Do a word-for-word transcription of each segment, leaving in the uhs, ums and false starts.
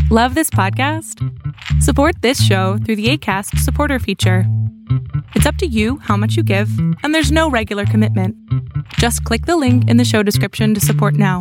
Love this podcast? Support this show through the Acast supporter feature. It's up to you how much you give, and there's no regular commitment. Just click the link in the show description to support now.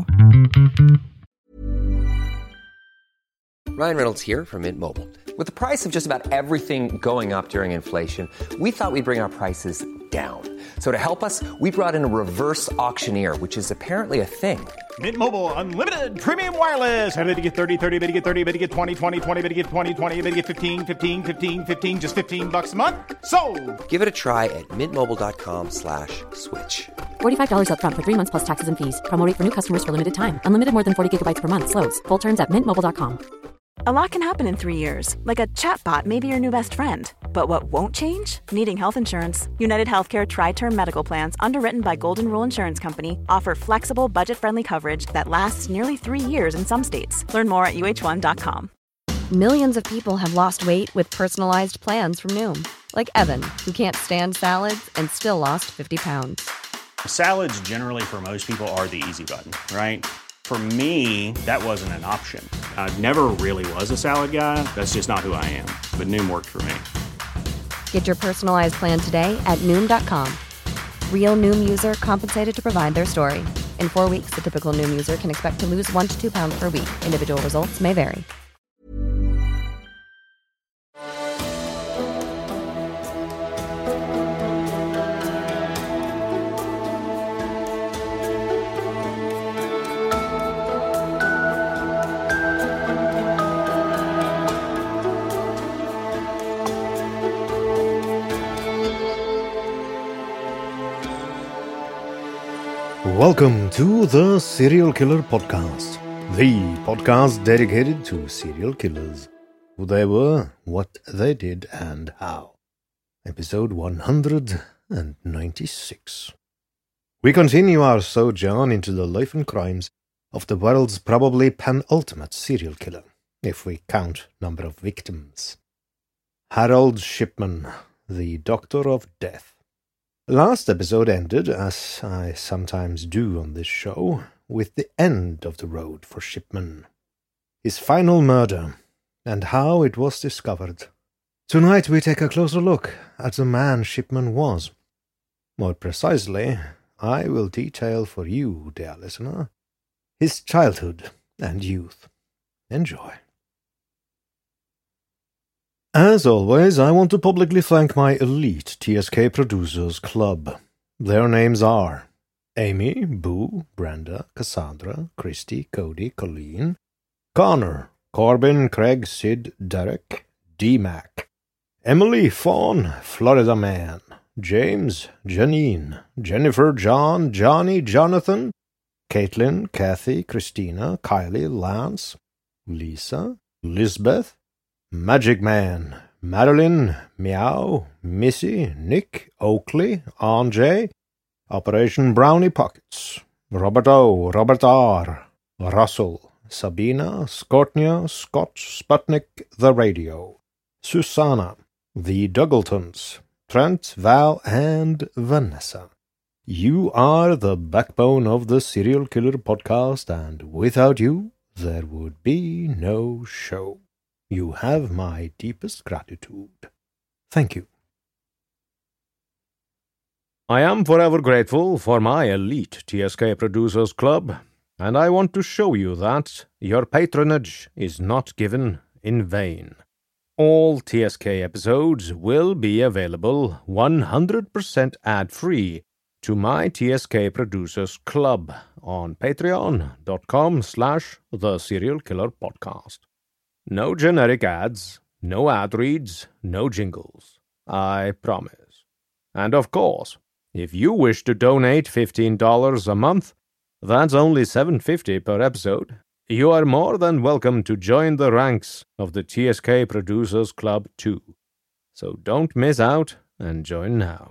Ryan Reynolds here from Mint Mobile. With the price of just about everything going up during inflation, we thought we'd bring our prices down. So to help us, we brought in a reverse auctioneer, which is apparently a thing. Mint Mobile Unlimited Premium Wireless. How to get thirty, thirty, how to get thirty, how to get twenty, twenty, twenty, how to get twenty, twenty, how to get fifteen, fifteen, fifteen, fifteen, just fifteen bucks a month? Sold! Give it a try at mintmobile.com slash switch. forty-five dollars up front for three months plus taxes and fees. Promo rate for new customers for limited time. Unlimited more than forty gigabytes per month. Slows full terms at mint mobile dot com. A lot can happen in three years, like a chatbot may be your new best friend. But what won't change? Needing health insurance. United Healthcare Tri-Term Medical Plans, underwritten by Golden Rule Insurance Company, offer flexible, budget-friendly coverage that lasts nearly three years in some states. Learn more at U H one dot com. Millions of people have lost weight with personalized plans from Noom. Like Evan, who can't stand salads and still lost fifty pounds. Salads generally for most people are the easy button, right? For me, that wasn't an option. I never really was a salad guy. That's just not who I am. But Noom worked for me. Get your personalized plan today at Noom dot com. Real Noom user compensated to provide their story. In four weeks, the typical Noom user can expect to lose one to two pounds per week. Individual results may vary. Welcome to the Serial Killer Podcast, the podcast dedicated to serial killers, who they were, what they did, and how. Episode one hundred ninety-six. We continue our sojourn into the life and crimes of the world's probably penultimate serial killer, if we count number of victims. Harold Shipman, the Doctor of Death. Last episode ended, as I sometimes do on this show, with the end of the road for Shipman. His final murder, and how it was discovered. Tonight we take a closer look at the man Shipman was. More precisely, I will detail for you, dear listener, his childhood and youth. Enjoy. As always, I want to publicly thank my elite T S K Producers Club. Their names are Amy, Boo, Brenda, Cassandra, Christy, Cody, Colleen, Connor, Corbin, Craig, Sid, Derek, D-Mac, Emily, Fawn, Florida Man, James, Janine, Jennifer, John, Johnny, Jonathan, Caitlin, Kathy, Christina, Kylie, Lance, Lisa, Lisbeth, Magic Man, Madeline, Meow, Missy, Nick, Oakley, Anjay, Operation Brownie Pockets, Robert O, Robert R, Russell, Sabina, Skortnia, Scott, Sputnik, The Radio, Susanna, The Dougletons, Trent, Val, and Vanessa. You are the backbone of the Serial Killer Podcast, and without you, there would be no show. You have my deepest gratitude. Thank you. I am forever grateful for my elite T S K Producers Club, and I want to show you that your patronage is not given in vain. All T S K episodes will be available one hundred percent ad-free to my T S K Producers Club on patreon.com slash the Serial Killer Podcast. No generic ads, no ad reads, no jingles. I promise. And of course, if you wish to donate fifteen dollars a month, that's only seven dollars and fifty cents per episode, you are more than welcome to join the ranks of the T S K Producers Club too. So don't miss out and join now.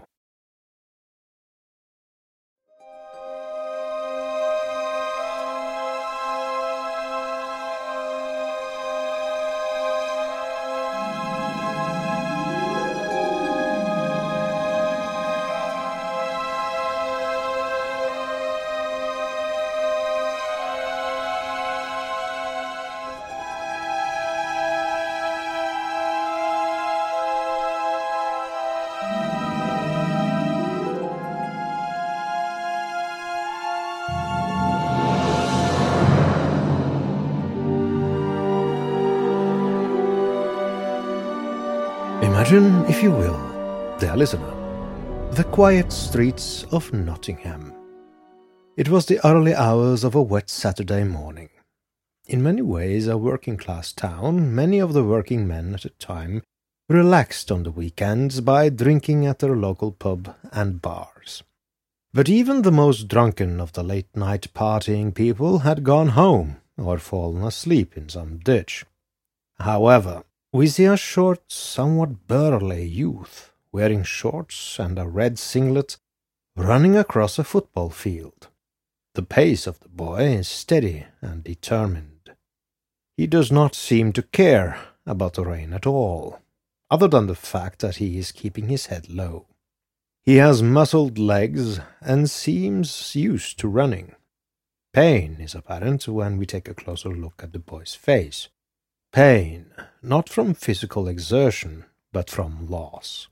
Imagine, if you will, dear listener, the quiet streets of Nottingham. It was the early hours of a wet Saturday morning. In many ways a working-class town, many of the working men at the time relaxed on the weekends by drinking at their local pub and bars. But even the most drunken of the late-night partying people had gone home or fallen asleep in some ditch. However, we see a short, somewhat burly youth, wearing shorts and a red singlet, running across a football field. The pace of the boy is steady and determined. He does not seem to care about the rain at all, other than the fact that he is keeping his head low. He has muscled legs and seems used to running. Pain is apparent when we take a closer look at the boy's face. Pain, not from physical exertion, but from loss.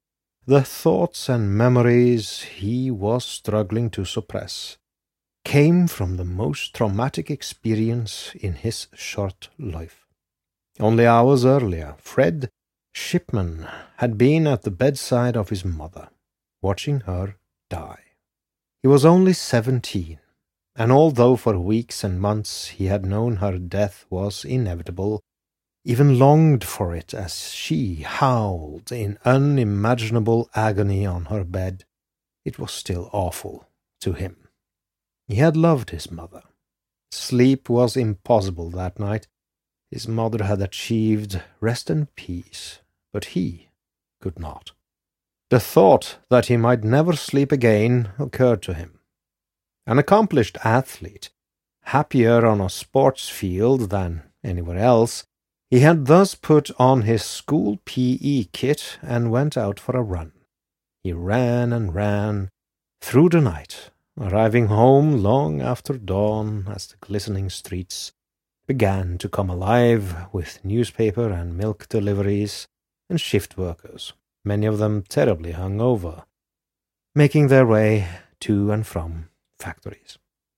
The thoughts and memories he was struggling to suppress came from the most traumatic experience in his short life. Only hours earlier, Fred Shipman had been at the bedside of his mother, watching her die. He was only seventeen, and although for weeks and months he had known her death was inevitable, even longed for it as she howled in unimaginable agony on her bed, it was still awful to him. He had loved his mother. Sleep was impossible that night. His mother had achieved rest and peace, but he could not. The thought that he might never sleep again occurred to him. An accomplished athlete, happier on a sports field than anywhere else, he had thus put on his school P E kit and went out for a run. He ran and ran through the night, arriving home long after dawn as the glistening streets began to come alive with newspaper and milk deliveries and shift workers, many of them terribly hungover, making their way to and from factories.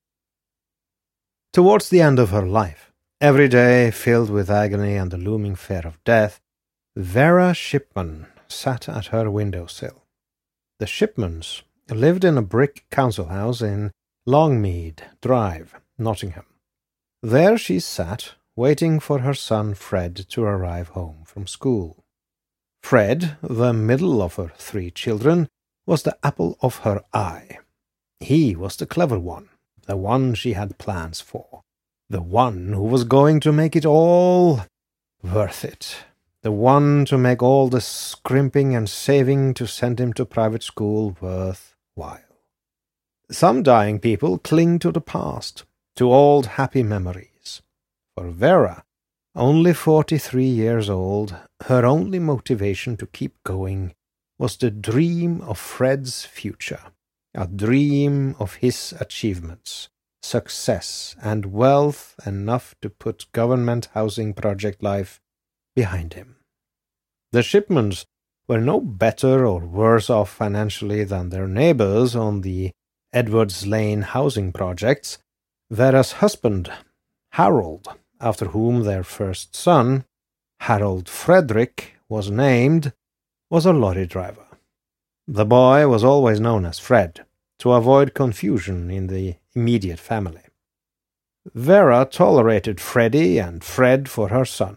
Towards the end of her life, every day filled with agony and the looming fear of death, Vera Shipman sat at her windowsill. The Shipmans lived in a brick council house in Longmead Drive, Nottingham. There she sat, waiting for her son Fred to arrive home from school. Fred, the middle of her three children, was the apple of her eye. He was the clever one, the one she had plans for, the one who was going to make it all worth it, the one to make all the scrimping and saving to send him to private school worthwhile. Some dying people cling to the past, to old happy memories. For Vera, only forty-three years old, her only motivation to keep going was the dream of Fred's future, a dream of his achievements, success, and wealth enough to put government housing project life behind him. The Shipmans were no better or worse off financially than their neighbours on the Edwards Lane housing projects. Vera's husband, Harold, after whom their first son, Harold Frederick, was named, was a lorry driver. The boy was always known as Fred, to avoid confusion in the immediate family. Vera tolerated Freddie and Fred for her son.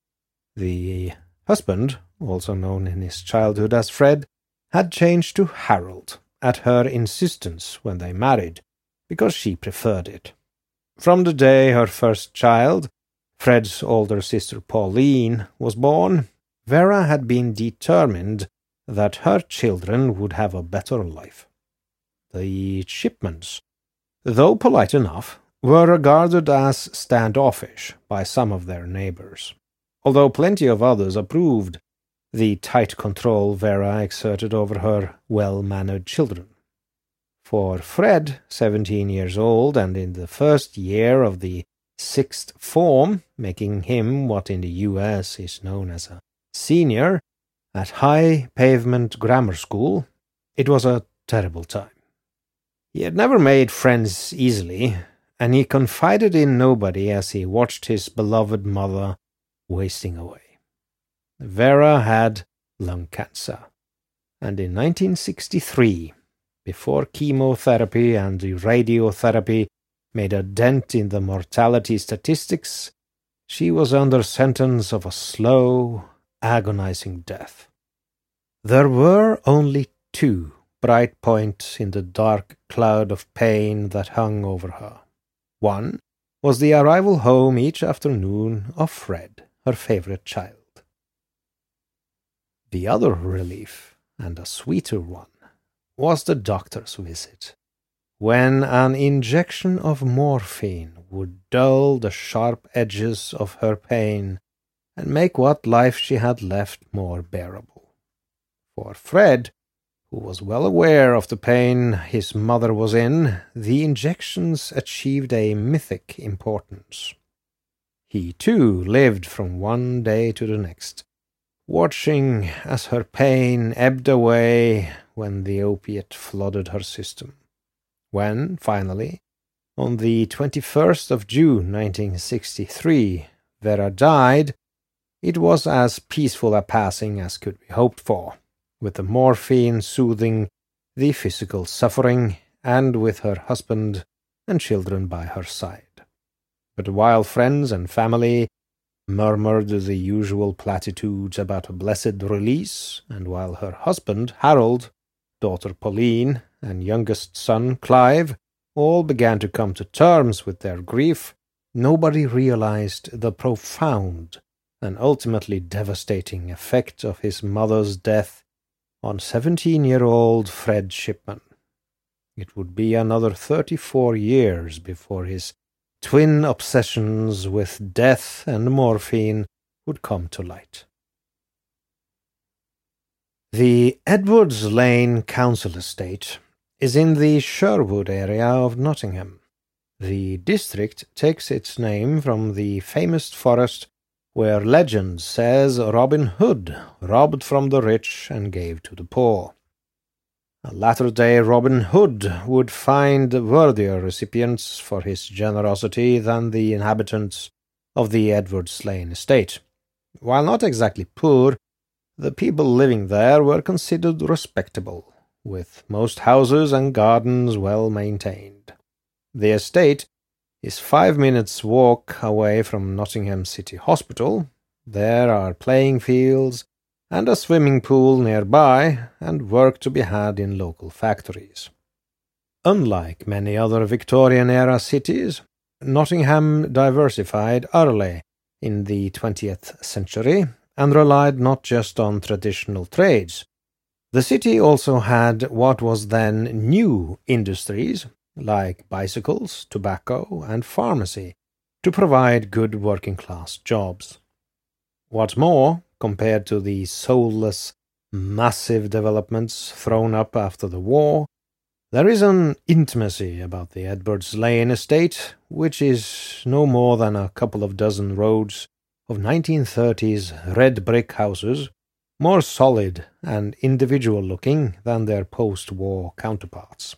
The husband, also known in his childhood as Fred, had changed to Harold at her insistence when they married, because she preferred it. From the day her first child, Fred's older sister Pauline, was born, Vera had been determined that her children would have a better life. The Shipmans, though polite enough, were regarded as standoffish by some of their neighbours, although plenty of others approved the tight control Vera exerted over her well-mannered children. For Fred, seventeen years old and in the first year of the sixth form, making him what in the U S is known as a senior, at High Pavement Grammar School, it was a terrible time. He had never made friends easily, and he confided in nobody as he watched his beloved mother wasting away. Vera had lung cancer. And in nineteen sixty-three, before chemotherapy and radiotherapy made a dent in the mortality statistics, she was under sentence of a slow, agonizing death. There were only two bright points in the dark cloud of pain that hung over her. One was the arrival home each afternoon of Fred, her favorite child. The other relief, and a sweeter one, was the doctor's visit, when an injection of morphine would dull the sharp edges of her pain and make what life she had left more bearable. For Fred, who was well aware of the pain his mother was in, the injections achieved a mythic importance. He, too, lived from one day to the next, watching as her pain ebbed away when the opiate flooded her system. When, finally, on the twenty-first of June nineteen sixty-three, Vera died, it was as peaceful a passing as could be hoped for, with the morphine soothing the physical suffering, and with her husband and children by her side. But while friends and family murmured the usual platitudes about a blessed release, and while her husband, Harold, daughter Pauline, and youngest son, Clive, all began to come to terms with their grief, nobody realized the profound and ultimately devastating effect of his mother's death on seventeen-year-old Fred Shipman. It would be another thirty-four years before his twin obsessions with death and morphine would come to light. The Edwards Lane Council Estate is in the Sherwood area of Nottingham. The district takes its name from the famous forest where legend says Robin Hood robbed from the rich and gave to the poor. A latter-day Robin Hood would find worthier recipients for his generosity than the inhabitants of the Edwards Lane estate. While not exactly poor, the people living there were considered respectable, with most houses and gardens well maintained. The estate is five minutes' walk away from Nottingham City Hospital. There are playing fields and a swimming pool nearby, and work to be had in local factories. Unlike many other Victorian-era cities, Nottingham diversified early in the twentieth century and relied not just on traditional trades. The city also had what was then new industries, like bicycles, tobacco, and pharmacy, to provide good working-class jobs. What's more, compared to the soulless, massive developments thrown up after the war, there is an intimacy about the Edwards Lane estate, which is no more than a couple of dozen rows of nineteen thirties red brick houses, more solid and individual-looking than their post-war counterparts.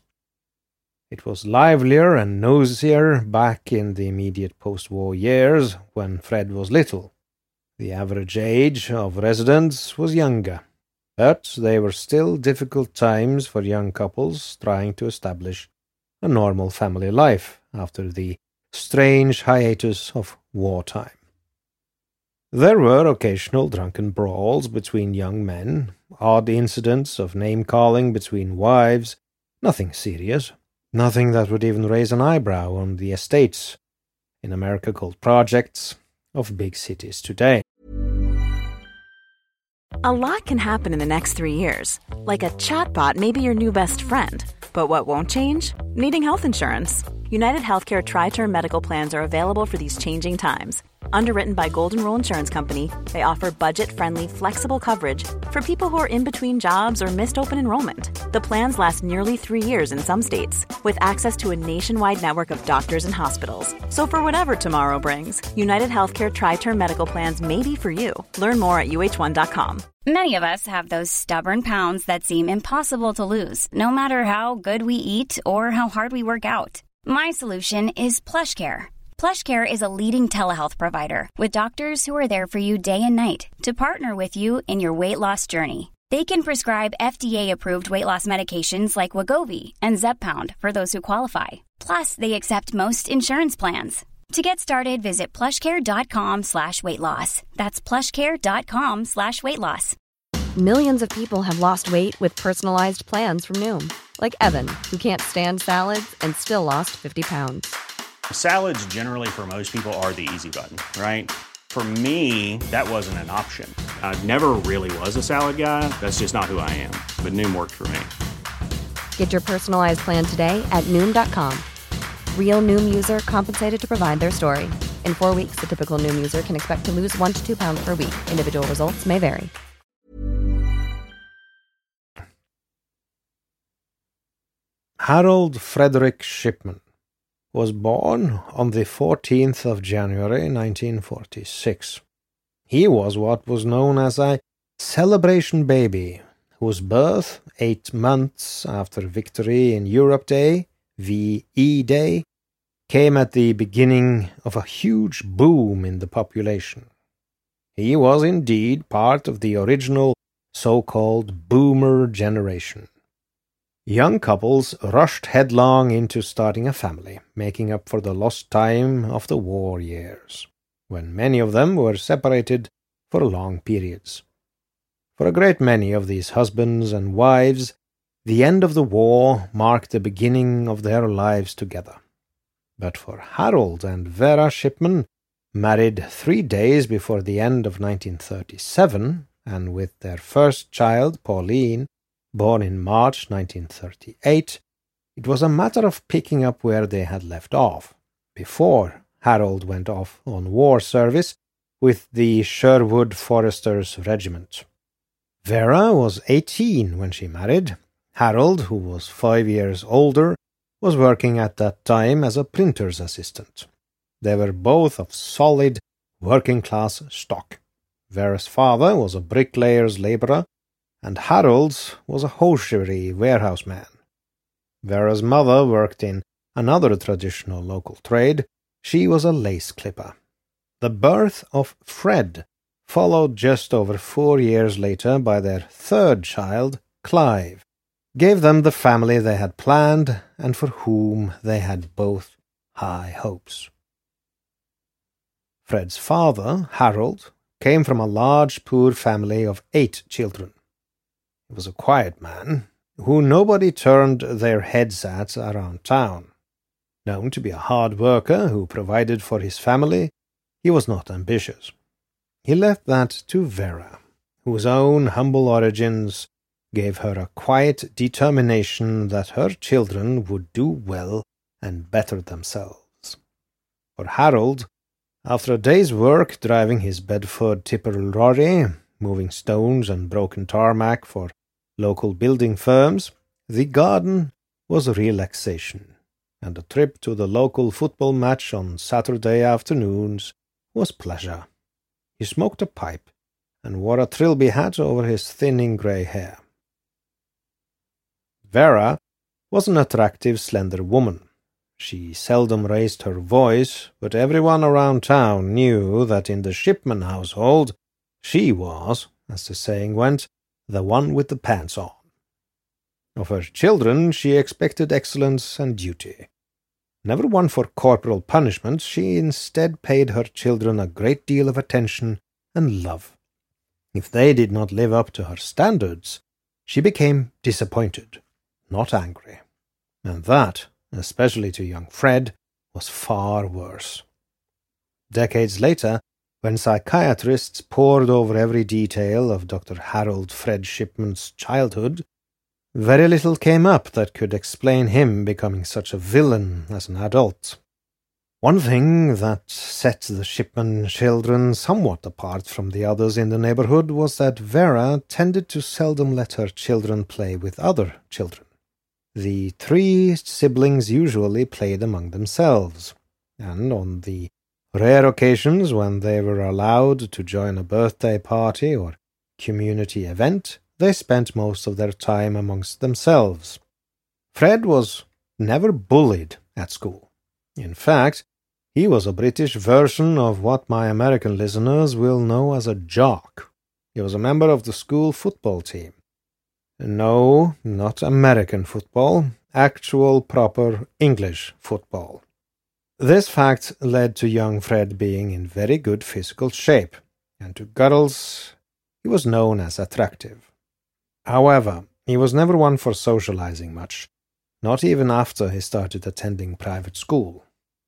It was livelier and nosier back in the immediate post-war years when Fred was little. The average age of residents was younger, but they were still difficult times for young couples trying to establish a normal family life after the strange hiatus of wartime. There were occasional drunken brawls between young men, odd incidents of name-calling between wives, nothing serious, nothing that would even raise an eyebrow on the estates, in America called projects, of big cities today. A lot can happen in the next three years. Like a chatbot may be your new best friend. But what won't change? Needing health insurance. United Healthcare Tri-Term Medical Plans are available for these changing times. Underwritten by Golden Rule Insurance Company, they offer budget-friendly, flexible coverage for people who are in between jobs or missed open enrollment. The plans last nearly three years in some states, with access to a nationwide network of doctors and hospitals. So for whatever tomorrow brings, United Healthcare Tri-Term Medical Plans may be for you. Learn more at U H one dot com. Many of us have those stubborn pounds that seem impossible to lose, no matter how good we eat or how hard we work out. My solution is PlushCare. PlushCare is a leading telehealth provider with doctors who are there for you day and night to partner with you in your weight loss journey. They can prescribe F D A-approved weight loss medications like Wegovy and Zepbound for those who qualify. Plus, they accept most insurance plans. To get started, visit plushcare.com slash weight loss. That's plushcare.com slash weight loss. Millions of people have lost weight with personalized plans from Noom. Like Evan, who can't stand salads and still lost fifty pounds. Salads generally for most people are the easy button, right? For me, that wasn't an option. I never really was a salad guy. That's just not who I am. But Noom worked for me. Get your personalized plan today at Noom dot com. Real Noom user compensated to provide their story. In four weeks, the typical Noom user can expect to lose one to two pounds per week. Individual results may vary. Harold Frederick Shipman was born on the fourteenth of January nineteen forty-six. He was what was known as a celebration baby, whose birth, eight months after Victory in Europe Day, V E Day, came at the beginning of a huge boom in the population. He was indeed part of the original so-called boomer generation. Young couples rushed headlong into starting a family, making up for the lost time of the war years, when many of them were separated for long periods. For a great many of these husbands and wives, the end of the war marked the beginning of their lives together. But for Harold and Vera Shipman, married three days before the end of nineteen thirty-seven, and with their first child, Pauline, born in March nineteen thirty-eight, it was a matter of picking up where they had left off, before Harold went off on war service with the Sherwood Foresters Regiment. Vera was eighteen when she married. Harold, who was five years older, was working at that time as a printer's assistant. They were both of solid, working-class stock. Vera's father was a bricklayer's labourer, and Harold's was a hosiery warehouse man. Vera's mother worked in another traditional local trade. She was a lace clipper. The birth of Fred followed just over four years later by their third child, Clive, gave them the family they had planned and for whom they had both high hopes. Fred's father, Harold, came from a large poor family of eight children. He was a quiet man, who nobody turned their heads at around town. Known to be a hard worker who provided for his family, he was not ambitious. He left that to Vera, whose own humble origins gave her a quiet determination that her children would do well and better themselves. For Harold, after a day's work driving his Bedford tipper lorry, moving stones and broken tarmac for local building firms, the garden was relaxation, and a trip to the local football match on Saturday afternoons was pleasure. He smoked a pipe and wore a trilby hat over his thinning grey hair. Vera was an attractive, slender woman. She seldom raised her voice, but everyone around town knew that in the Shipman household she was, as the saying went, the one with the pants on. Of her children she expected excellence and duty. Never one for corporal punishment, she instead paid her children a great deal of attention and love. If they did not live up to her standards, she became disappointed, not angry. And that, especially to young Fred, was far worse. Decades later, when psychiatrists pored over every detail of Doctor Harold Fred Shipman's childhood, very little came up that could explain him becoming such a villain as an adult. One thing that set the Shipman children somewhat apart from the others in the neighborhood was that Vera tended to seldom let her children play with other children. The three siblings usually played among themselves, and on the rare occasions when they were allowed to join a birthday party or community event, they spent most of their time amongst themselves. Fred was never bullied at school. In fact, He was a British version of what my American listeners will know as a jock. He was a member of the school football team. No, not American football, actual proper English football. This fact led to young Fred being in very good physical shape, and to girls he was known as attractive. However, he was never one for socializing much, not even after he started attending private school.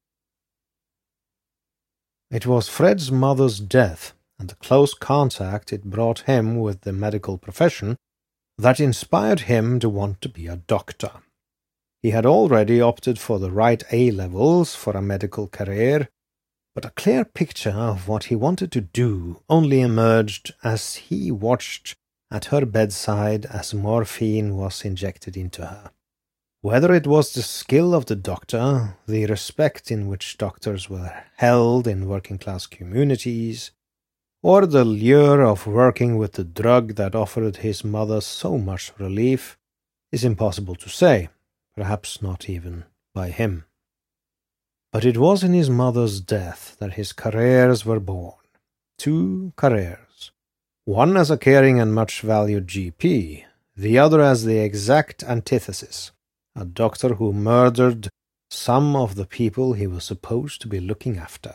It was Fred's mother's death and the close contact it brought him with the medical profession that inspired him to want to be a doctor. He had already opted for the right A-levels for a medical career, but a clear picture of what he wanted to do only emerged as he watched at her bedside as morphine was injected into her. Whether it was the skill of the doctor, the respect in which doctors were held in working-class communities, or the lure of working with the drug that offered his mother so much relief, is impossible to say, perhaps not even by him. But it was in his mother's death that his careers were born. Two careers. One as a caring and much-valued G P, the other as the exact antithesis, a doctor who murdered some of the people he was supposed to be looking after.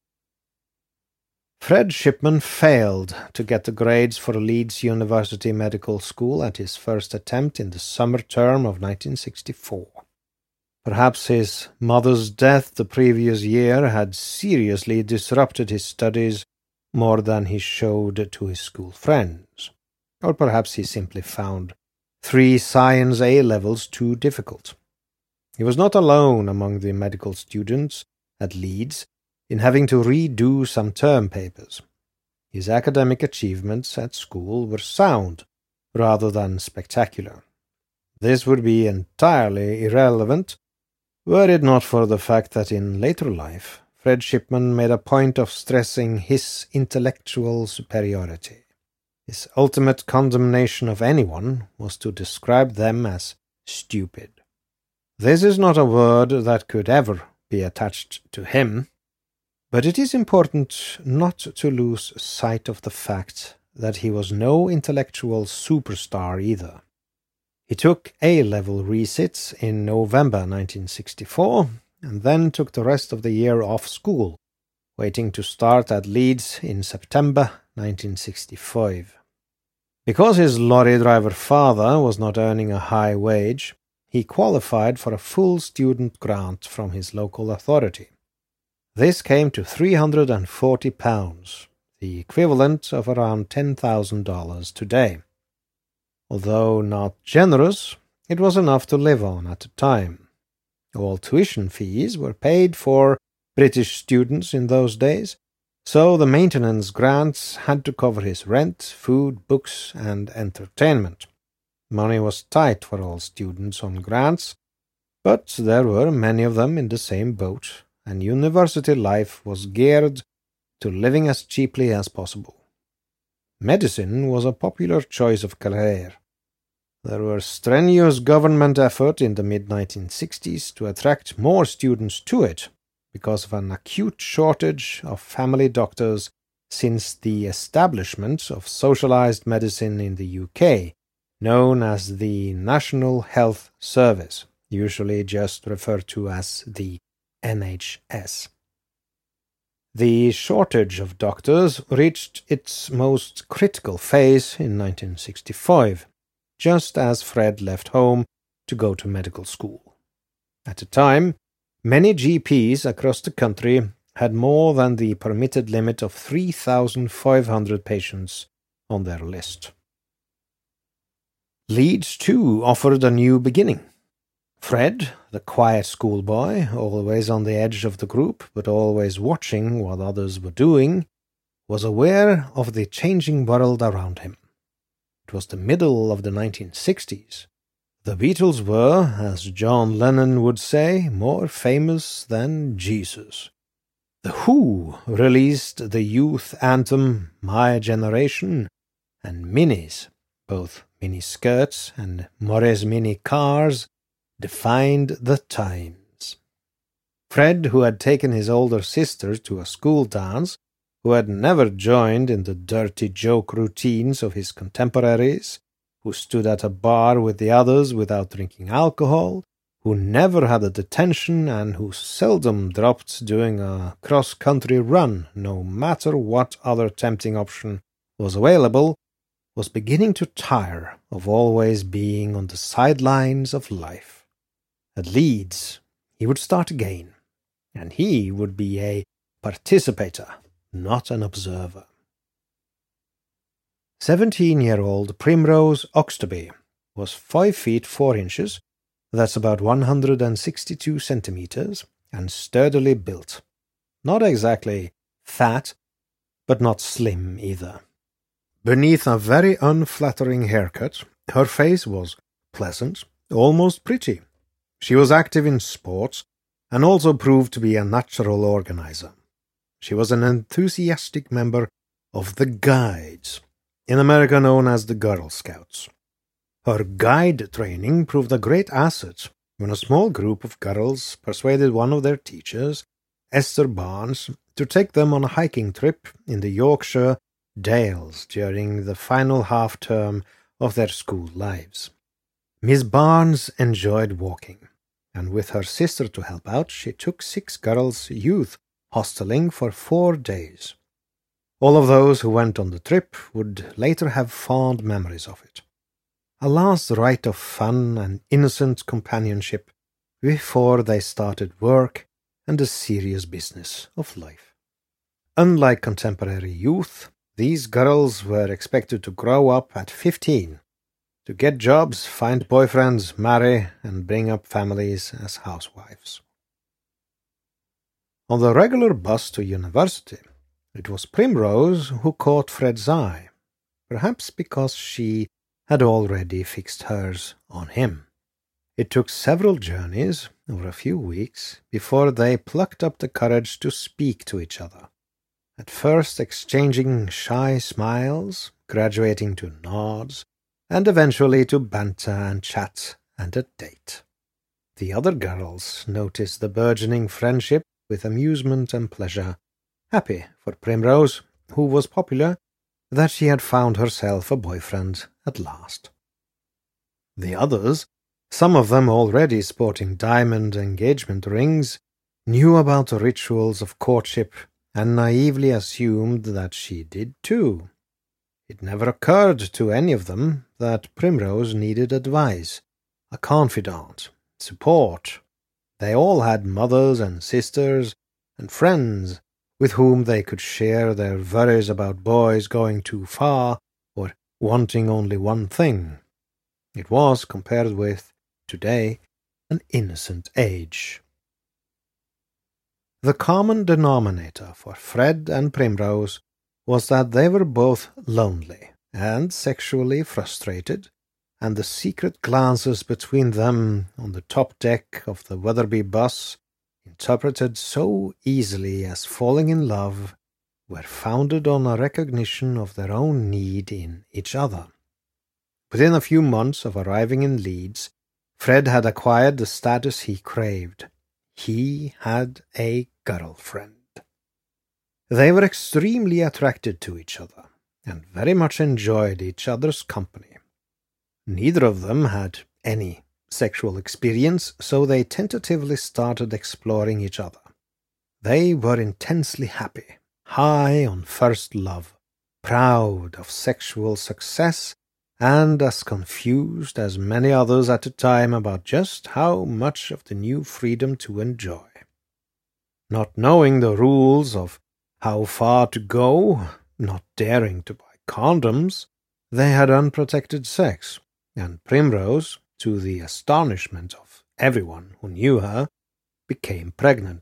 Fred Shipman failed to get the grades for Leeds University Medical School at his first attempt in the summer term of nineteen sixty-four. Perhaps his mother's death the previous year had seriously disrupted his studies more than he showed to his school friends. Or perhaps he simply found three science A-levels too difficult. He was not alone among the medical students at Leeds in having to redo some term papers. His academic achievements at school were sound rather than spectacular. This would be entirely irrelevant were it not for the fact that in later life Fred Shipman made a point of stressing his intellectual superiority. His ultimate condemnation of anyone was to describe them as stupid. This is not a word that could ever be attached to him, but it is important not to lose sight of the fact that he was no intellectual superstar either. He took A-level resits in November nineteen sixty-four, and then took the rest of the year off school, waiting to start at Leeds in September nineteen sixty-five. Because his lorry driver father was not earning a high wage, he qualified for a full student grant from his local authority. This came to three hundred and forty pounds, the equivalent of around ten thousand dollars today. Although not generous, it was enough to live on at the time. All tuition fees were paid for British students in those days, so the maintenance grants had to cover his rent, food, books, and entertainment. Money was tight for all students on grants, but there were many of them in the same boat, and university life was geared to living as cheaply as possible. Medicine was a popular choice of career. There were strenuous government effort in the mid nineteen sixties to attract more students to it, because of an acute shortage of family doctors since the establishment of socialized medicine in the U K, known as the National Health Service, usually just referred to as the N H S. The shortage of doctors reached its most critical phase in nineteen sixty-five, just as Fred left home to go to medical school. At the time, many G Ps across the country had more than the permitted limit of three thousand five hundred patients on their list. Leeds, too, offered a new beginning. Fred, the quiet schoolboy, always on the edge of the group, but always watching what others were doing, was aware of the changing world around him. It was the middle of the nineteen sixties. The Beatles were, as John Lennon would say, more famous than Jesus. The Who released the youth anthem My Generation, and minis, both mini-skirts and Morris mini cars, defined the times. Fred, who had taken his older sister to a school dance, who had never joined in the dirty joke routines of his contemporaries, who stood at a bar with the others without drinking alcohol, who never had a detention, and who seldom dropped doing a cross-country run, no matter what other tempting option was available, was beginning to tire of always being on the sidelines of life. At Leeds, he would start again, and he would be a participator, not an observer. Seventeen-year-old Primrose Oxtoby was five feet four inches, that's about one hundred and sixty-two centimeters, and sturdily built. Not exactly fat, but not slim either. Beneath a very unflattering haircut, her face was pleasant, almost pretty. She was active in sports, and also proved to be a natural organizer. She was an enthusiastic member of the Guides, in America known as the Girl Scouts. Her guide training proved a great asset when a small group of girls persuaded one of their teachers, Esther Barnes, to take them on a hiking trip in the Yorkshire Dales during the final half-term of their school lives. Miss Barnes enjoyed walking, and with her sister to help out, she took six girls youth hosteling for four days. All of those who went on the trip would later have fond memories of it. A last rite of fun and innocent companionship before they started work and the serious business of life. Unlike contemporary youth, these girls were expected to grow up at fifteen, to get jobs, find boyfriends, marry, and bring up families as housewives. On the regular bus to university, it was Primrose who caught Fred's eye, perhaps because she had already fixed hers on him. It took several journeys over a few weeks before they plucked up the courage to speak to each other, at first exchanging shy smiles, graduating to nods, and eventually to banter and chat and a date. The other girls noticed the burgeoning friendship with amusement and pleasure, happy for Primrose, who was popular, that she had found herself a boyfriend at last. The others, some of them already sporting diamond engagement rings, knew about the rituals of courtship and naively assumed that she did too. It never occurred to any of them that Primrose needed advice, a confidant, support. They all had mothers and sisters and friends with whom they could share their worries about boys going too far or wanting only one thing. It was, compared with today, an innocent age. The common denominator for Fred and Primrose was that they were both lonely and sexually frustrated, and the secret glances between them on the top deck of the Wetherby bus, interpreted so easily as falling in love, were founded on a recognition of their own need in each other. Within a few months of arriving in Leeds, Fred had acquired the status he craved. He had a girlfriend. They were extremely attracted to each other, and very much enjoyed each other's company. Neither of them had any sexual experience, so they tentatively started exploring each other. They were intensely happy, high on first love, proud of sexual success, and as confused as many others at the time about just how much of the new freedom to enjoy. Not knowing the rules of how far to go, not daring to buy condoms, they had unprotected sex, and Primrose, to the astonishment of everyone who knew her, became pregnant.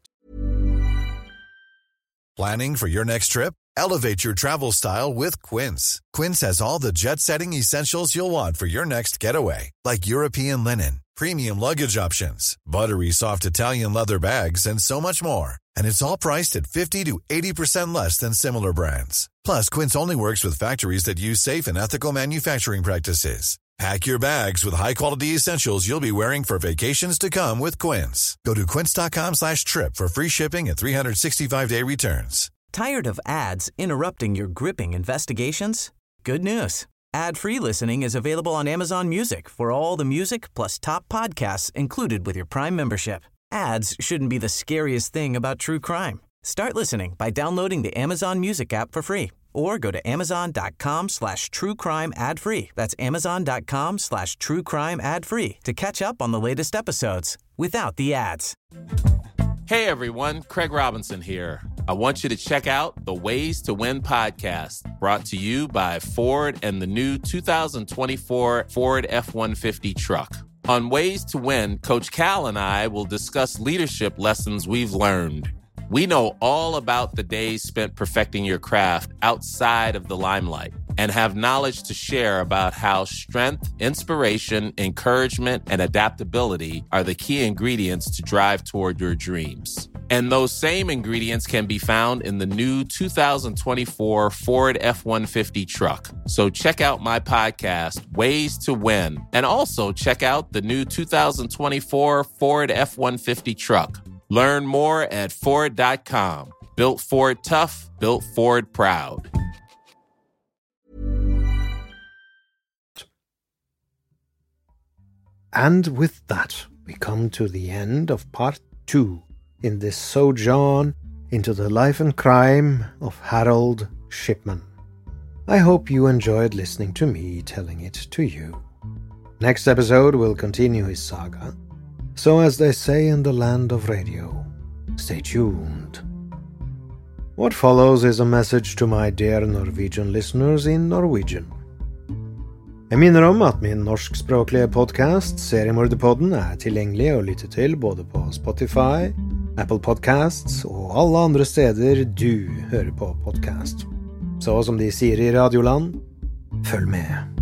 Planning for your next trip? Elevate your travel style with Quince. Quince has all the jet-setting essentials you'll want for your next getaway, like European linen, premium luggage options, buttery soft Italian leather bags, and so much more. And it's all priced at fifty to eighty percent less than similar brands. Plus, Quince only works with factories that use safe and ethical manufacturing practices. Pack your bags with high-quality essentials you'll be wearing for vacations to come with Quince. Go to quince.com slash trip for free shipping and three sixty-five day returns. Tired of ads interrupting your gripping investigations? Good news. Ad-free listening is available on Amazon Music for all the music plus top podcasts included with your Prime membership. Ads shouldn't be the scariest thing about true crime. Start listening by downloading the Amazon Music app for free or go to amazon.com slash true crime ad free. That's amazon.com slash true crime ad free to catch up on the latest episodes without the ads. Hey everyone, Craig Robinson here. I want you to check out the Ways to Win podcast, brought to you by Ford and the new two thousand twenty-four Ford F one fifty truck. On Ways to Win, Coach Cal and I will discuss leadership lessons we've learned. We know all about the days spent perfecting your craft outside of the limelight and have knowledge to share about how strength, inspiration, encouragement, and adaptability are the key ingredients to drive toward your dreams. And those same ingredients can be found in the new two thousand twenty-four Ford F one fifty truck. So check out my podcast, Ways to Win, and also check out the new two thousand twenty-four Ford F one fifty truck. Learn more at Ford dot com. Built Ford tough, built Ford proud. And with that, we come to the end of part two in this sojourn into the life and crime of Harold Shipman. I hope you enjoyed listening to me telling it to you. Next episode will continue his saga. So as they say in the land of radio, stay tuned. What follows is a message to my dear Norwegian listeners in Norwegian. Jeg minner om at min norskspråklige podcast, Seriemorderpodden, er tilgjengelig å lytte til både på Spotify, Apple Podcasts og alle andre steder du hører på podcast. Så som de sier i Radioland, følg med.